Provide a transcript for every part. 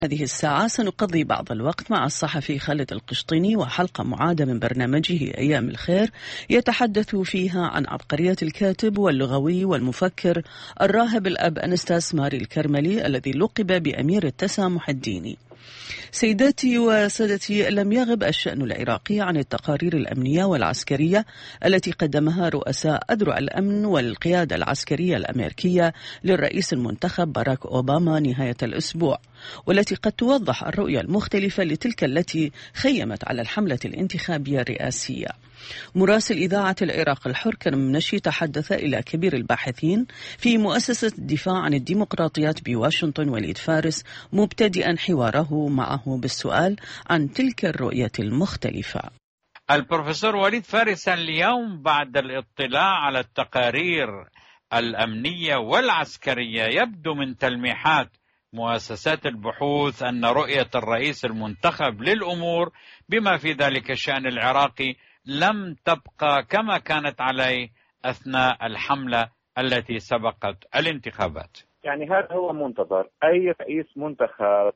هذه الساعة سنقضي بعض الوقت مع الصحفي خالد القشطيني وحلقة معادة من برنامجه أيام الخير يتحدث فيها عن عبقرية الكاتب واللغوي والمفكر الراهب الأب أنستاس ماري الكرملي الذي لقب بأمير التسامح الديني. سيداتي وسادتي، لم يغب الشأن العراقي عن التقارير الأمنية والعسكرية التي قدمها رؤساء أذرع الأمن والقيادة العسكرية الأمريكية للرئيس المنتخب باراك أوباما نهاية الأسبوع، والتي قد توضح الرؤية المختلفة لتلك التي خيمت على الحملة الانتخابية الرئاسية. مراسل إذاعة العراق الحر كرم منشي تحدث إلى كبير الباحثين في مؤسسة الدفاع عن الديمقراطيات بواشنطن وليد فارس، مبتدئا حواره معه بالسؤال عن تلك الرؤية المختلفة. البروفيسور وليد فارس، اليوم بعد الاطلاع على التقارير الأمنية والعسكرية يبدو من تلميحات مؤسسات البحوث أن رؤية الرئيس المنتخب للأمور بما في ذلك الشأن العراقي لم تبقى كما كانت عليه أثناء الحملة التي سبقت الانتخابات. يعني هذا هو منتظر أي رئيس منتخب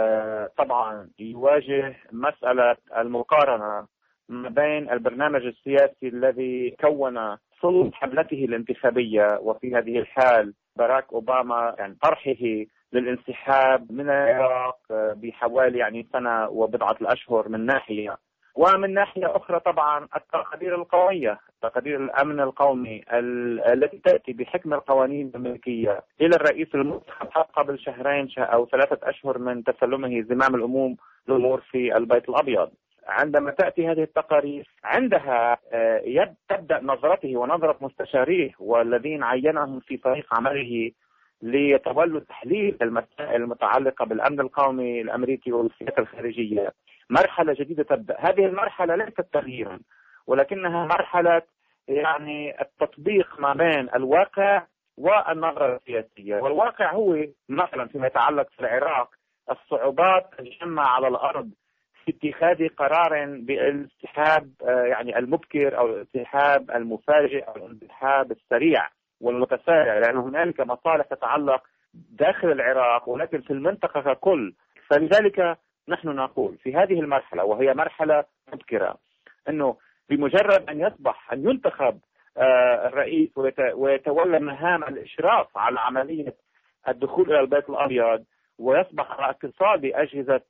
طبعا يواجه مسألة المقارنة ما بين البرنامج السياسي الذي كون صلب حملته الانتخابية، وفي هذه الحال باراك أوباما يعني طرحه للانسحاب من العراق بحوالي سنة وبضعة الأشهر من ناحية، ومن ناحية أخرى طبعا التقارير القومية، تقارير الأمن القومي التي تأتي بحكم القوانين الأمريكية إلى الرئيس المنتخب قبل شهرين أو 3 أشهر من تسلمه زمام الأمور في البيت الأبيض. عندما تأتي هذه التقارير عندها تبدأ نظرته ونظرة مستشاريه والذين عينهم في فريق عمله ليتولوا تحليل المسائل المتعلقة بالأمن القومي الأمريكي والسياسة الخارجية. مرحلة جديدة تبدأ. هذه المرحلة ليست تغييرا، ولكنها مرحلة التطبيق ما بين الواقع والنظرة السياسية. والواقع هو مثلا فيما يتعلق في العراق الصعوبات الجمة على الأرض في اتخاذ قرار بالانسحاب المبكر أو الانسحاب المفاجئ أو الانسحاب السريع والمتسارع، لأن هنالك مصالح تتعلق داخل العراق ولكن في المنطقة ككل. فلذلك نحن نقول في هذه المرحلة، وهي مرحلة مبكرة، أنه بمجرد أن ينتخب الرئيس ويتولى مهام الإشراف على عملية الدخول إلى البيت الأبيض ويصبح على اتصال بأجهزة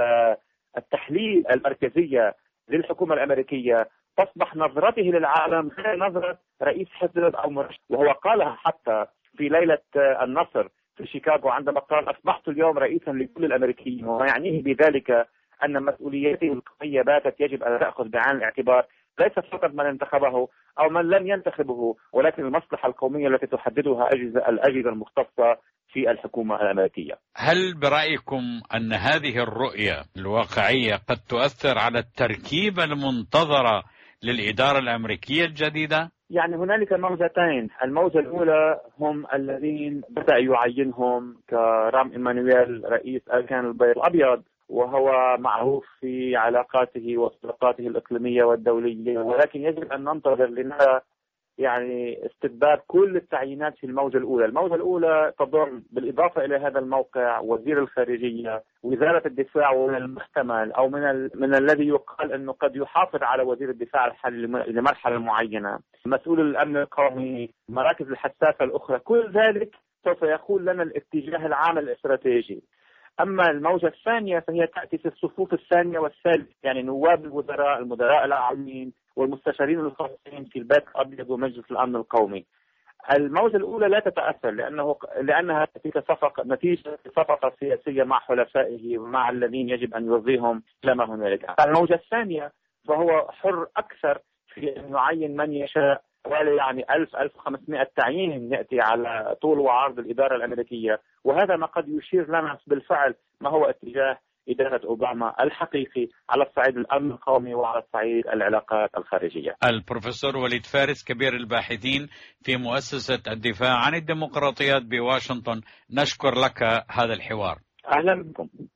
التحليل المركزية للحكومة الأمريكية، تصبح نظرته للعالم غير نظرة رئيس حزب أو مرشح. وهو قالها حتى في ليلة النصر في شيكاغو عندما قال: أصبحت اليوم رئيسا لكل الأمريكيين، وما يعنيه بذلك أن مسؤوليته القومية باتت يجب أن تأخذ بعين الاعتبار ليس فقط من انتخبه أو من لم ينتخبه، ولكن المصلحة القومية التي تحددها الأجهزة المختصة في الحكومة الأمريكية. هل برأيكم أن هذه الرؤية الواقعية قد تؤثر على التركيبة المنتظرة للإدارة الأمريكية الجديدة؟ يعني هنالك موجتين. الموجة الأولى هم الذين بدأ يعينهم كرام إيمانويل رئيس أركان البيت الأبيض، وهو معروف في علاقاته وصداقاته الإقليمية والدولية، ولكن يجب أن ننتظر لنرى استتباب كل التعيينات في الموجة الأولى. الموجة الأولى تضم بالإضافة إلى هذا الموقع وزير الخارجية، وزارة الدفاع، ومن المحتمل أو من الذي يقال أنه قد يحافظ على وزير الدفاع الحالي لمرحلة معينة، مسؤول الأمن القومي، مراكز الحساسة الأخرى. كل ذلك سوف يقول لنا الاتجاه العام الاستراتيجي. أما الموجة الثانية فهي تأتي في الصفوف الثانية والثالثة، يعني نواب الوزراء، المدراء العامين والمستشارين الخاصين في البيت الأبيض ومجلس الأمن القومي. الموجة الأولى لا تتأثر لأنها نتيجة صفقة سياسية مع حلفائه ومع الذين يجب أن يرضيهم لما هنالك. الموجة الثانية فهو حر أكثر في أن يعين من يشاء، حوالي 1500 تعيين يأتي على طول وعرض الإدارة الأمريكية، وهذا ما قد يشير لنا بالفعل ما هو اتجاه إدارة أوباما الحقيقي على الصعيد الأمن القومي وعلى الصعيد العلاقات الخارجية. البروفيسور وليد فارس كبير الباحثين في مؤسسة الدفاع عن الديمقراطيات بواشنطن، نشكر لك هذا الحوار. أهلا بكم.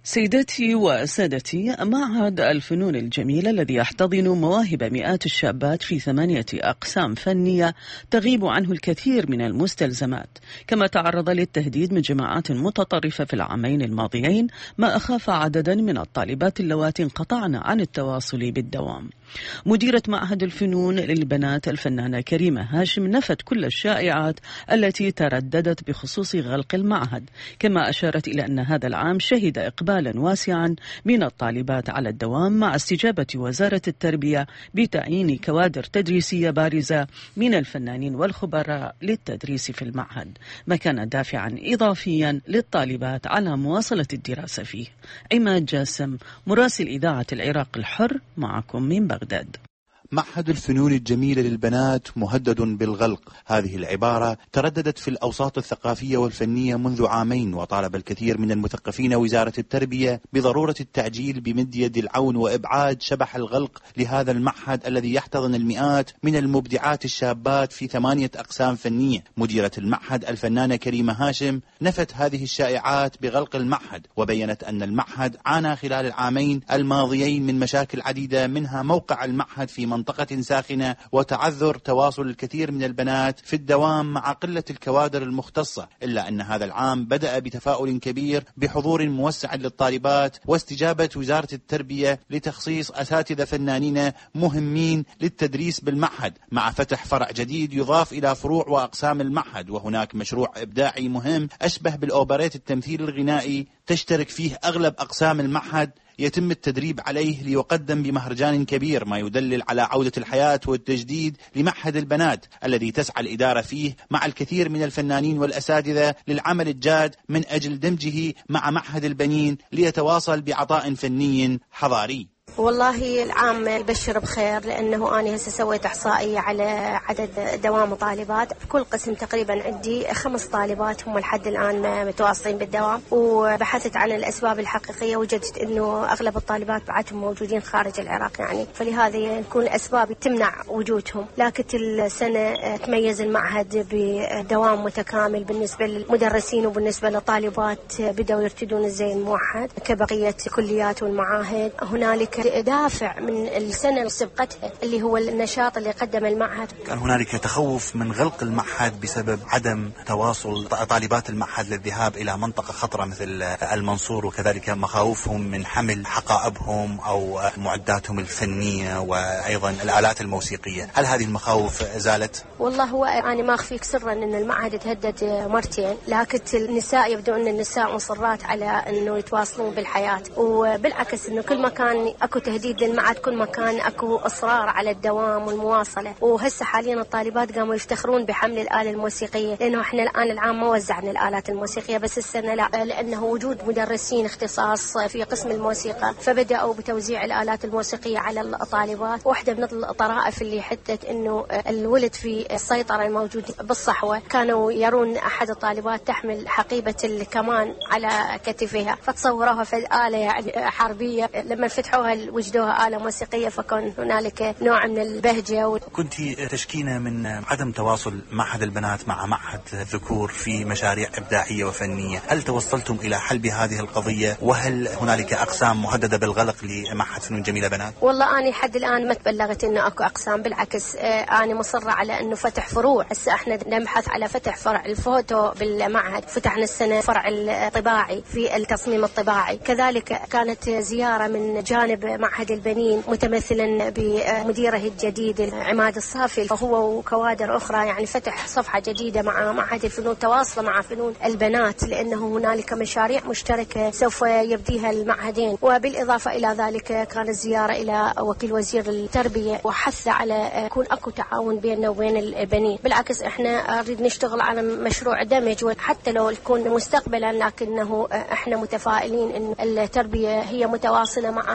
سيدتي وسادتي، معهد الفنون الجميلة الذي يحتضن مواهب مئات الشابات في 8 أقسام فنية تغيب عنه الكثير من المستلزمات، كما تعرض للتهديد من جماعات متطرفة في العامين الماضيين، ما أخاف عددا من الطالبات اللواتي انقطعن عن التواصل بالدوام. مديرة معهد الفنون للبنات الفنانة كريمة هاشم نفت كل الشائعات التي ترددت بخصوص غلق المعهد، كما أشارت إلى أن هذا العام شهد إقبالا واسعا من الطالبات على الدوام، مع استجابة وزارة التربية بتعيين كوادر تدريسية بارزة من الفنانين والخبراء للتدريس في المعهد، ما كان دافعا إضافيا للطالبات على مواصلة الدراسة فيه. عماد جاسم، مراسل إذاعة العراق الحر، معكم من بغداد. معهد الفنون الجميلة للبنات مهدد بالغلق. هذه العبارة ترددت في الأوساط الثقافية والفنية منذ عامين، وطالب الكثير من المثقفين وزارة التربية بضرورة التعجيل بمد يد العون وإبعاد شبح الغلق لهذا المعهد الذي يحتضن المئات من المبدعات الشابات في 8 أقسام فنية. مديرة المعهد الفنانة كريمة هاشم نفت هذه الشائعات بغلق المعهد، وبينت أن المعهد عانى خلال العامين الماضيين من مشاكل عديدة، منها موقع المعهد في منطقة ساخنة وتعذر تواصل الكثير من البنات في الدوام مع قلة الكوادر المختصة، إلا أن هذا العام بدأ بتفاؤل كبير بحضور موسع للطالبات واستجابة وزارة التربية لتخصيص أساتذة فنانين مهمين للتدريس بالمعهد، مع فتح فرع جديد يضاف إلى فروع وأقسام المعهد. وهناك مشروع إبداعي مهم أشبه بالأوبريت التمثيل الغنائي تشترك فيه أغلب أقسام المعهد، يتم التدريب عليه ليقدم بمهرجان كبير، ما يدلل على عودة الحياة والتجديد لمعهد البنات الذي تسعى الإدارة فيه مع الكثير من الفنانين والأساتذة للعمل الجاد من أجل دمجه مع معهد البنين ليتواصل بعطاء فني حضاري. والله العام يبشر بخير، لأنه أنا هسه سويت إحصائية على عدد دوام طالبات في كل قسم. تقريبا عندي 5 طالبات هم لحد الآن متواصلين بالدوام، وبحثت عن الأسباب الحقيقية، وجدت أنه أغلب الطالبات بعدهم موجودين خارج العراق يعني، فلهذا يكون الأسباب تمنع وجودهم. لكن السنة تميز المعهد بدوام متكامل بالنسبة للمدرسين وبالنسبة للطالبات، بدأوا يرتدون الزي الموحد كبقية الكليات والمعاهد. هنالك دافع من السنة سبقتها اللي هو النشاط اللي قدم المعهد. كان هنالك تخوف من غلق المعهد بسبب عدم تواصل طالبات المعهد للذهاب إلى منطقة خطرة مثل المنصور، وكذلك مخاوفهم من حمل حقائبهم أو معداتهم الفنية وأيضا الآلات الموسيقية. هل هذه المخاوف زالت؟ والله هو أنا ما أخفيك سرا أن المعهد تهدد مرتين، لكن النساء يبدو أن النساء مصرات على أنه يتواصلون بالحياة، وبالعكس أنه كل ما كان أكو تهديد للمعهد كل ما كان أكو إصرار على الدوام والمواصلة. وهسه حاليا الطالبات قاموا يفتخرون بحمل الآلة الموسيقية، لأنه إحنا الآن العام ما وزعنا الآلات الموسيقية، بس السنة لا، لأنه وجود مدرسين اختصاص في قسم الموسيقى فبدأوا بتوزيع الآلات الموسيقية على الطالبات. واحدة من الطرائف اللي حدت إنه الولد في السيطرة الموجود بالصحوة، كانوا يرون أحد الطالبات تحمل حقيبة الكمان على كتفها، فتصوروها في الآلة يعني حربية. لما فتحوها وجدوها آلة موسيقية، فكان هنالك نوع من البهجة. كنت تشكينا من عدم تواصل معهد البنات مع معهد الذكور في مشاريع إبداعية وفنية، هل توصلتم إلى حل بهذه القضية؟ وهل هنالك أقسام مهددة بالغلق لمعهد فنون جميلة بنات؟ والله أنا حد الآن ما تبلغت إنه أكو أقسام، بالعكس أنا مصرة على إنه فتح فروع. هسه إحنا نبحث على فتح فرع الفوتو بالمعهد، فتحنا السنة فرع الطباعي في التصميم الطباعي. كذلك كانت زيارة من جانب معهد البنين متمثلا بمديره الجديد عماد الصافي، وهو وكوادر أخرى، يعني فتح صفحة جديدة مع معهد الفنون، تواصل مع فنون البنات، لأنه هنالك مشاريع مشتركة سوف يبديها المعهدين. وبالإضافة إلى ذلك كانت زيارة إلى وكيل وزير التربية، وحث على يكون أكو تعاون بيننا وبين البنين. بالعكس إحنا نريد نشتغل على مشروع دمج، وحتى لو يكون مستقبلا، لكنه إحنا متفائلين إن التربية هي متواصلة معنا في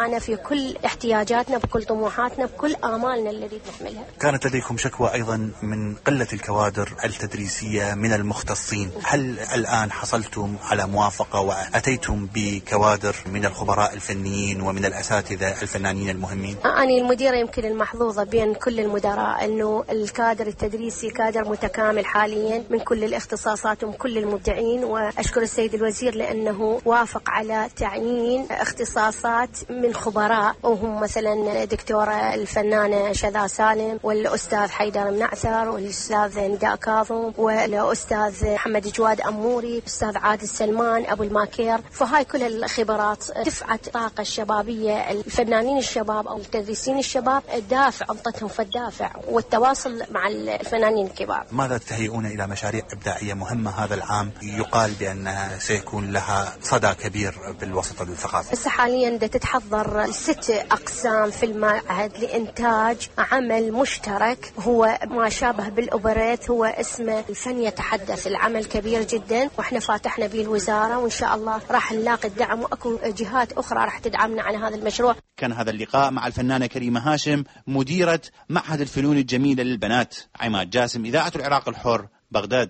بكل احتياجاتنا، بكل طموحاتنا، بكل آمالنا اللي نريد نحملها. كانت لديكم شكوى أيضا من قلة الكوادر التدريسية من المختصين، هل الآن حصلتم على موافقة وأتيتم بكوادر من الخبراء الفنيين ومن الأساتذة الفنانين المهمين؟ أنا المديرة يمكن المحظوظة بين كل المدراء أنه الكادر التدريسي كادر متكامل حاليا من كل الاختصاصات ومن كل المبدعين، وأشكر السيد الوزير لأنه وافق على تعيين اختصاصات من خبراء، وهم مثلا دكتورة الفنانة شذا سالم، والأستاذ حيدر منعثر، والأستاذ نداء كاظم، والأستاذ محمد جواد أموري، الأستاذ عادل سلمان أبو الماكير. فهاي كل الخبرات دفعت طاقة الشبابية، الفنانين الشباب أو التدريسين الشباب دافع، أنطتهم فالدافع والتواصل مع الفنانين الكبار. ماذا تهيئون إلى مشاريع إبداعية مهمة هذا العام يقال بأنها سيكون لها صدى كبير بالوسط الثقافي؟ بس حاليا تتحضر 6 أقسام في المعهد لإنتاج عمل مشترك هو ما شابه بالأوبريت، هو اسمه الفن يتحدث. العمل كبير جدا وإحنا فاتحنا به الوزارة، وإن شاء الله راح نلاقي الدعم، وأكو جهات أخرى راح تدعمنا على هذا المشروع. كان هذا اللقاء مع الفنانة كريمة هاشم مديرة معهد الفنون الجميلة للبنات. عماد جاسم، إذاعة العراق الحر، بغداد.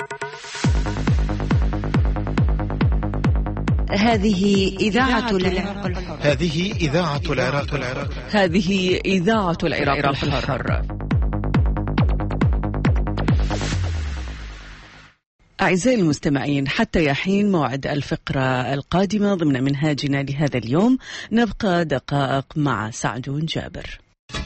هذه إذاعة العراق الحر. هذه إذاعة العراق الحر. هذه إذاعة العراق الحر. أعزائي المستمعين، حتى يحين موعد الفقرة القادمة ضمن منهاجنا لهذا اليوم، نبقى دقائق مع سعدون جابر.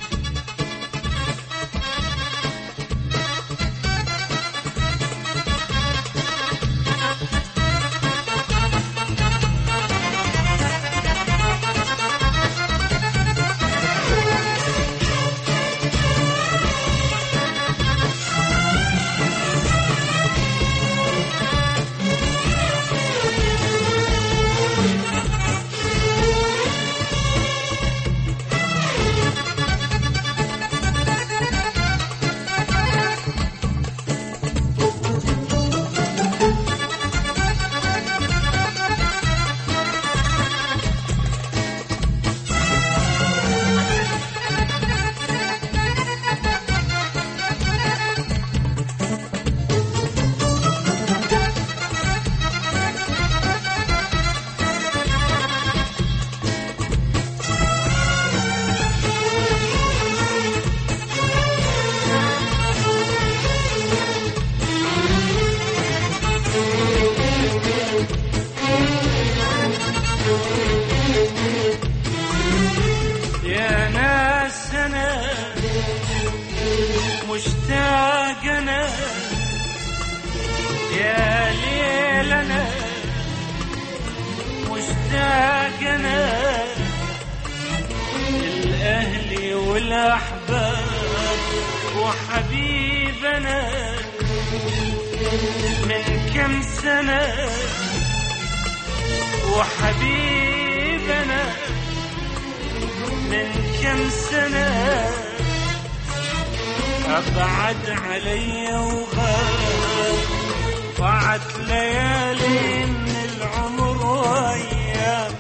أبعد علي وغاب، ضاعت ليالي من العمر وأيام،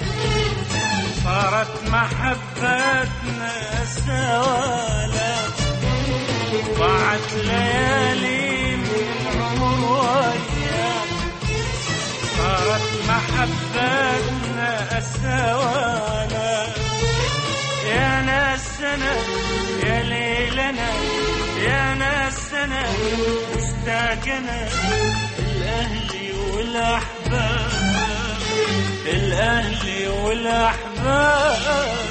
صارت محبتنا سوالف، ضاعت ليالي من العمر وأيام، صارت محبتنا سوالف. يا ناسنا يا ليلنا يا ناسنا مشتاقنا، الأهلي والأحباب الأهلي والأحباب.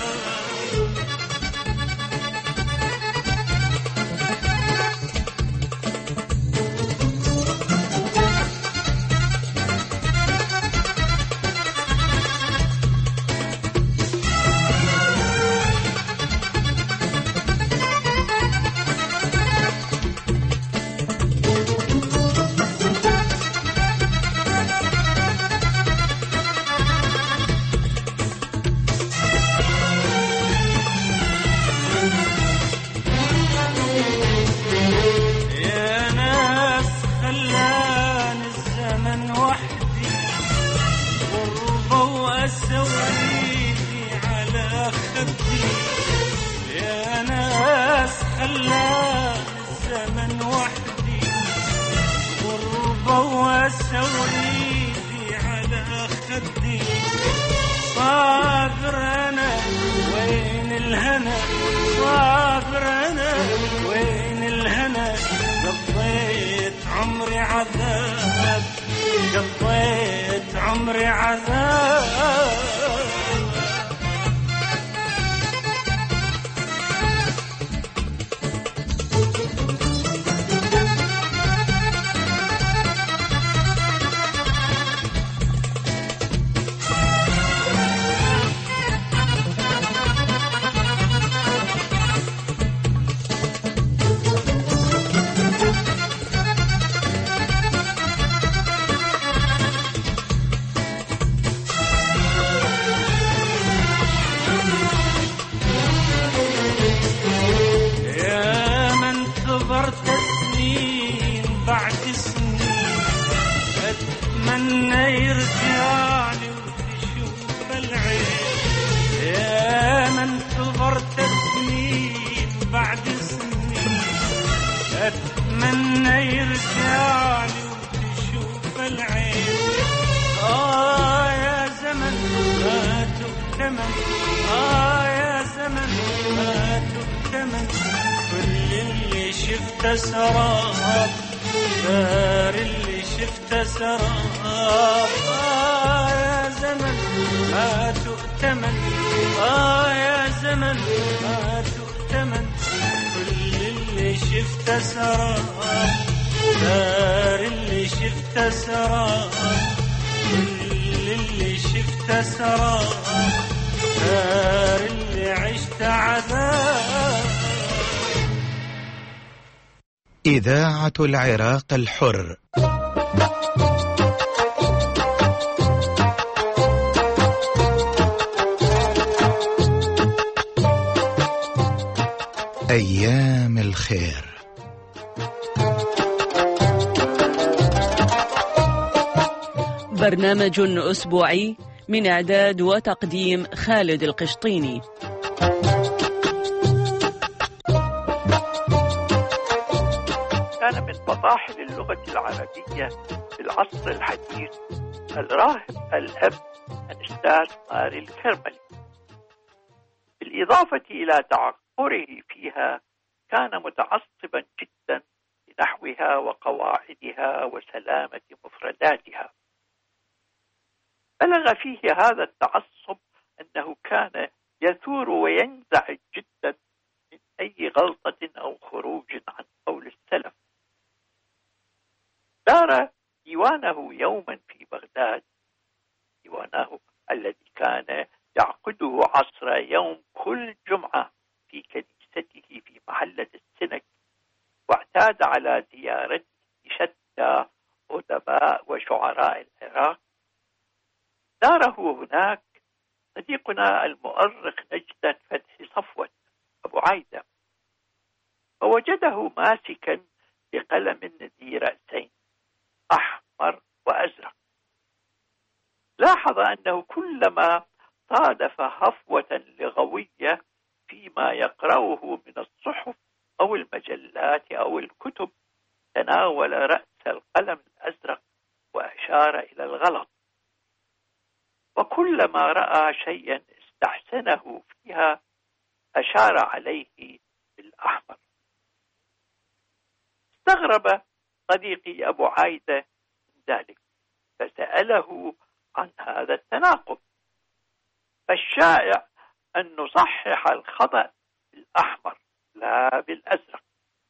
خدي يا ناس خلاني الزمن وحدي غربة وسويدي على خدي صابر أنا وين الهنا صابر أنا وين الهنا قضيت عمري عذاب قضيت عمري عذاب سراب دار اللي شفت سراب يا زمن ما تؤتمن يا زمن ما تؤتمن كل اللي شفت سراب دار اللي شفت سراب كل اللي شفت سراب دار اللي عشت عذاب. إذاعة العراق الحر. أيام الخير. برنامج أسبوعي من إعداد وتقديم خالد القشطيني. كان من فطاحل اللغة العربية في العصر الحديث الراهب الأب الأستاذ ماري الكرملي. بالإضافة إلى تعقره فيها كان متعصبا جدا لنحوها وقواعدها وسلامة مفرداتها. بلغ فيه هذا التعصب أنه كان يثور وينزعج جدا من أي غلطة أو خروج عن قول السلف. دار ديوانه يوما في بغداد، ديوانه الذي كان يعقده عصر يوم كل جمعة في كنيسته في محلة السنك، واعتاد على زيارته شتى أدباء وشعراء العراق. داره هناك صديقنا المؤرخ نجدة فتحي صفوت أبو عايدة، فوجده ماسكا بقلم ذي رأسين أحمر وأزرق. لاحظ أنه كلما صادف هفوة لغوية فيما يقرأه من الصحف أو المجلات أو الكتب تناول رأس القلم الأزرق وأشار إلى الغلط، وكلما رأى شيئا استحسنه فيها أشار عليه بالأحمر. استغرب صديقي أبو عايدة من ذلك فسأله عن هذا التناقض، فالشائع أن نصحح الخطأ بالأحمر لا بالأزرق.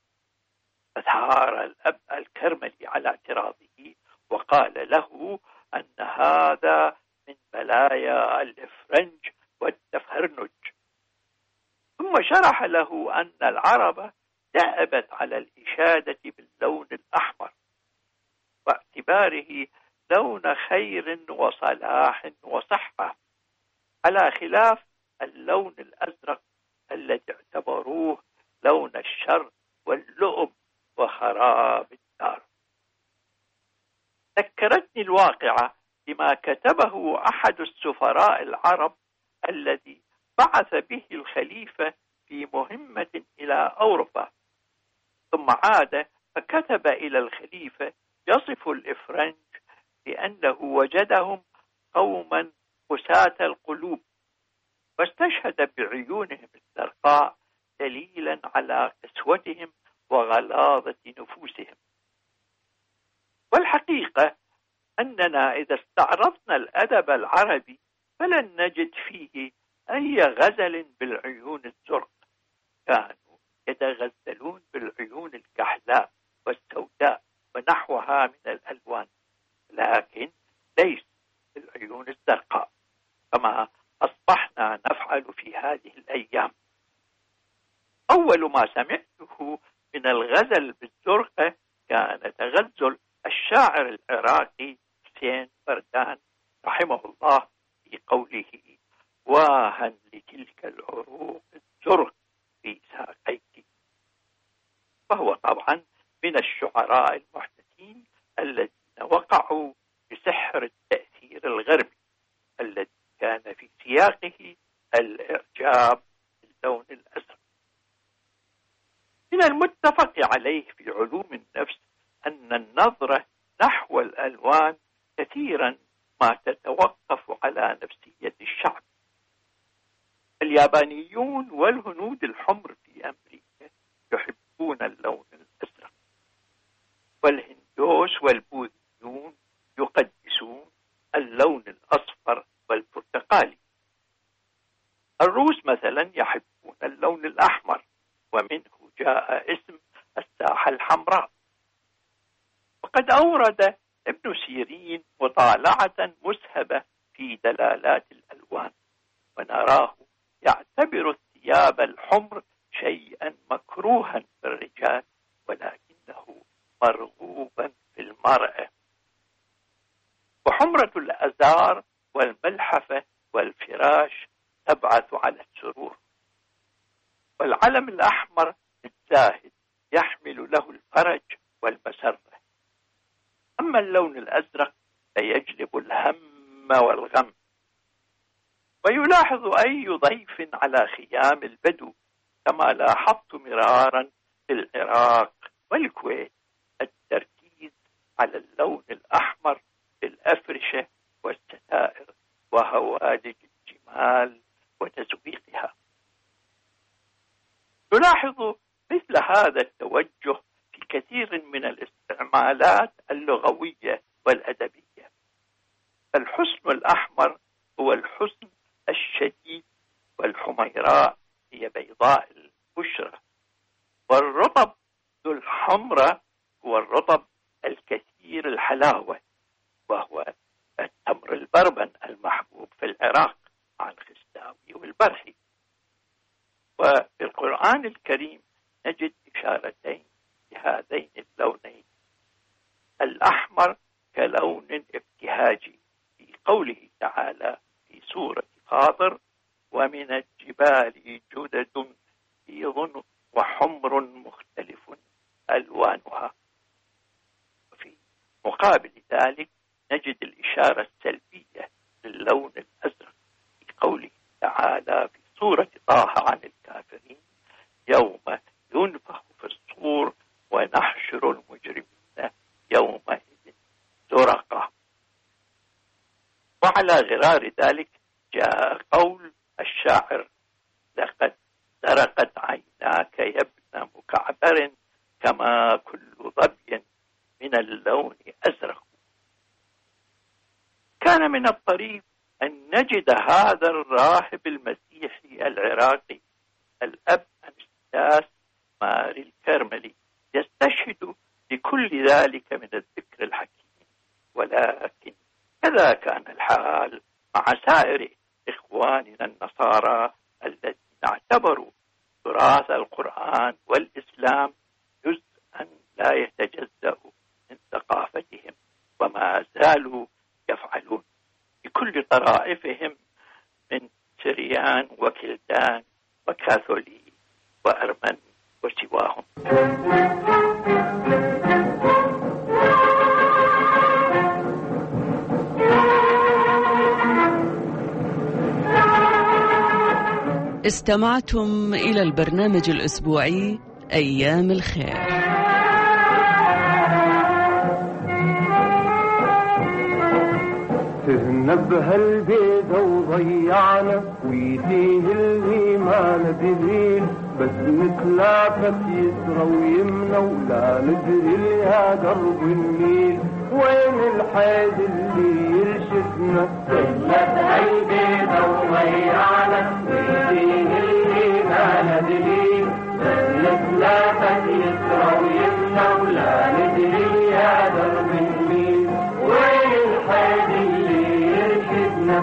فثار الأب الكرملي على اعتراضه وقال له أن هذا من بلايا الإفرنج والتفرنج، ثم شرح له أن العرب تعبت على الإشادة باللون الأحمر واعتباره لون خير وصلاح وصحة، على خلاف اللون الأزرق الذي اعتبروه لون الشر واللؤم وخراب الدار. ذكرتني الواقعة بما كتبه أحد السفراء العرب الذي بعث به الخليفة في مهمة إلى أوروبا، ثم عاد فكتب إلى الخليفة يصف الإفرنج بأنه وجدهم قوما قساة القلوب، واستشهد بعيونهم الزرقاء دليلا على قسوتهم وغلاظة نفوسهم. والحقيقة أننا إذا استعرضنا الأدب العربي فلن نجد فيه أي غزل بالعيون الزرق. كانوا يتغزلون بالعيون الكحلاء والسوداء ونحوها من الألوان، لكن ليس بالعيون الزرقاء كما أصبحنا نفعل في هذه الأيام. أول ما سمعته من الغزل بالزرقة كان تغزل الشاعر العراقي حسين بردان رحمه الله في قوله: واها لتلك العروق الزرق في ساقيك. فهو طبعا من الشعراء المحدثين الذين وقعوا بسحر التأثير الغربي الذي كان في سياقه الإعجاب باللون الأزرق. من المتفق عليه في علوم النفس أن النظرة نحو الألوان كثيرا ما تتوقف على نفسية الشعب. اليابانيون والهنود الحمر في أمريكا يحبون اللون الأزرق، والهندوس والبوذيون يقدسون اللون الأصفر والبرتقالي. الروس مثلا يحبون اللون الأحمر، ومنه جاء اسم الساحة الحمراء. وقد أورد ابن سيرين مطالعة مسهبة في دلالات الألوان، ونراه يعتبر الثياب الحمر شيئا مكروها في الرجال ولكنه مرغوبا في المرأة. وحمرة الأزار والملحفة والفراش تبعث على السرور. والعلم الأحمر الزاهد يحمل له الفرج والمسرة. أما اللون الأزرق فيجلب الهم والغم. ويلاحظ أي ضيف على خيام البدو، كما لاحظت مرارا في العراق والكويت، التركيز على اللون الأحمر في الأفرشة والستائر وهوادج الجمال وتزويقها. نلاحظ مثل هذا التوجه في كثير من الاستعمالات اللغوية والأدبية. الحسن الأحمر هو الحسن الشديد، والحميراء هي بيضاء البشرة، والرطب ذو الحمرة هو الرطب الكثير الحلاوة، وهو التمر البربن المحبوب في العراق مع الخستاوي والبرحي. وفي القرآن الكريم نجد إشارتين لهذين اللونين. الأحمر كلون ابتهاجي في قوله تعالى في سورة فاطر: ومن الجبال جدد بيض وحمر مختلف ألوانها. وفي مقابل ذلك نجد الإشارة السلبية للون الأزرق في قوله تعالى في سورة طه عن الكافرين: يوم ينفخ في الصور ونحشر المجرمين يومئذ زرقا. وعلى غرار ذلك جاء قول الشاعر: لقد سرقت عيناك يا ابن مكعبر كما كل ظبي من اللون أزرق. كان من الطريف أن نجد هذا الراهب المسيحي العراقي الأب أنستاس ماري الكرملي يستشهد بكل ذلك من الذكر الحكيم. ولكن كذا كان الحال مع سائر إخواننا النصارى الذين اعتبروا تراث القرآن والإسلام جزءا لا يتجزأ من ثقافتهم، وما زالوا يفعلون بكل طرائفهم من سريان وكلدان وكاثولي وأرمن وسواهم. استمعتم إلى البرنامج الأسبوعي أيام الخير. سهنا بهالبيضة وضيعنا ويديه اللي ما ندرين، بس نتلافت يسرى ويمنى ولا ندري يا درب النيل وين الحيد اللي يرشدنا. سهنا بهالبيضة وضيعنا ويديه اللي ما ندرين، بس نتلافت يسرى ويمنى ولا ندري يا درب النيل وين الحيد اللي يرشدنا.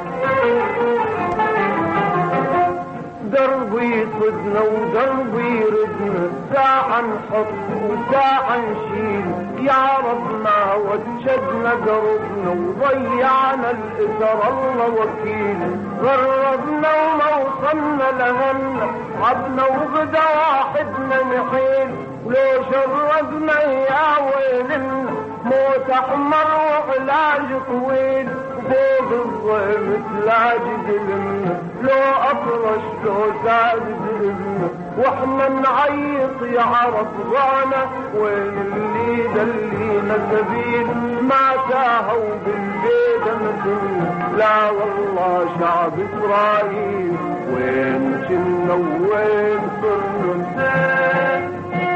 دربي يصدنا ودربي يردنا، ساعة نحط وساعة نشيل، يا رب ما وجدنا قربنا وضيعنا الإثر الله وكيل. غربنا وما وصلنا لهنا، عبنا وغدا واحدنا نحيل، ولو شردنا يا ويلنا موت أحمر وعلاج طويل. فوق الظلم تلاج دلمنا، لو أطرش لو زاد دلمنا، واحنا نعيط يا عرب ضعنا وين اللي دلينا سبيل. ما تاهوا بالبيت مثلنا، لا والله شعب إسرائيل وين كنا وين صرنا.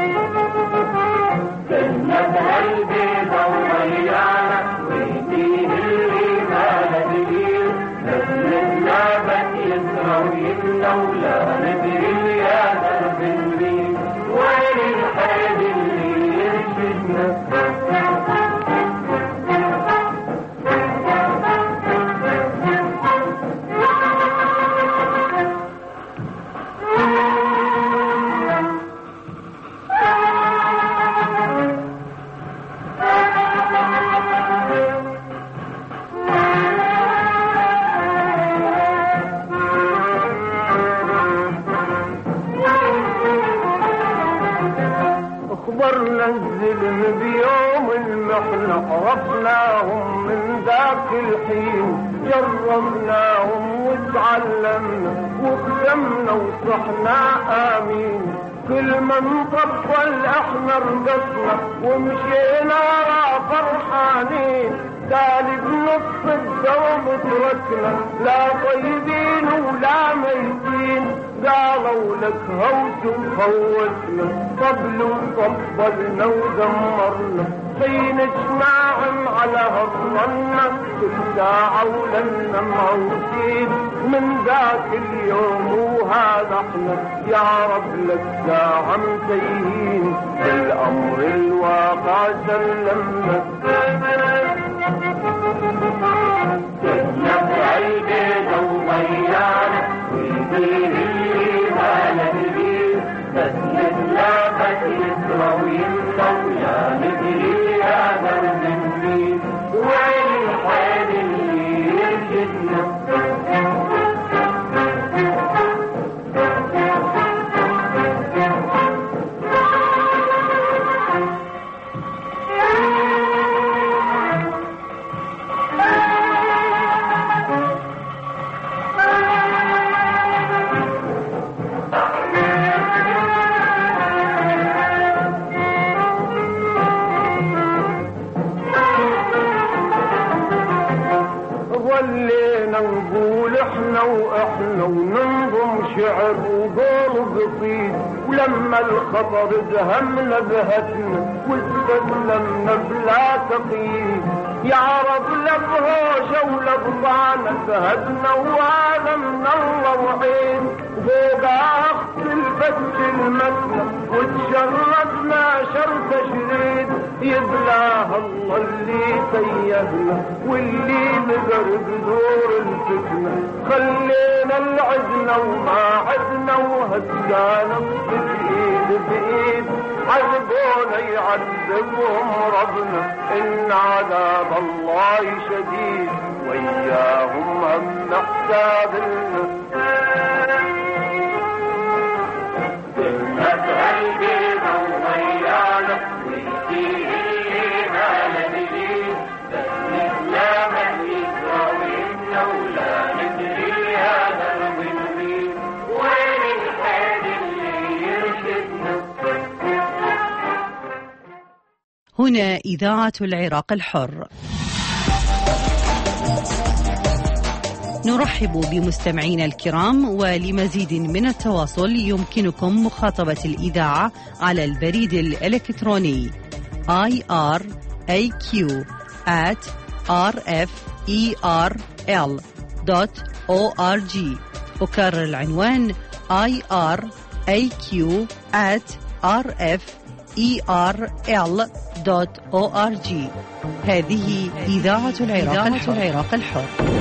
كنا بهالبيضة وضيعنا ويديه اللي ما ندري، بس نتلافت يسرى ويمنى ولا ندري يا درب النيل وين الحيد اللي يرشدنا. الظلم بيوم المحنة عرفناهم من ذاك الحين، جربناهم وتعلمنا وخدمنا وصحنا آمين. كل من طبل احنا رقصنا ومشينا ورا فرحانين، تالي بنص الدوم تركنا لا طيبين ولا ميتين. قالوا لك هوت وفوتنا، طبل وطبلنا ودمرنا، حين اجماع على هضمنا كل ساعة ولنا موتين. من ذاك اليوم وهذا احنا يا رب لك ساعة متيهين، بالأمر الواقع سلمنا. سلمنا البيت وضيعنا ويديه اللي ما ندري، بس نتلافت يسرى ويمنى ولا ندري يا درب النيل وين الحيد اللي يرشدنا. نقول احنا واحنا وننظم شعر وقول قصيد، ولما الخطر دهمنا بهتنا واستسلمنا بلا تقييد. يا رب لا بهوشة ولا بطعنة سهدنا وهذا من الله وعين. فوق اخت الفت المسنا وتشردنا شر تشريد، يبلاها الله اللي سيهنا واللي نقرب دور الفتنة. خلينا العزنا وما عدنا وهدانا بإيد بإيد، عذبونا يعذبهم ربنا إن عذاب الله شديد، وإياهم هم حساب لنا. سنة البيضة وضيعنا ويديه اللي ما ندري، بس نتلام الإسرى وإنا ولا ندري هذا الضمير وين هنا إذاعة العراق الحر. نرحب بمستمعينا الكرام، ولمزيد من التواصل يمكنكم مخاطبة الإذاعة على البريد الإلكتروني iraq@rferl.org. أكرر العنوان iraq@rferl.org. هذه إذاعة العراق الحر.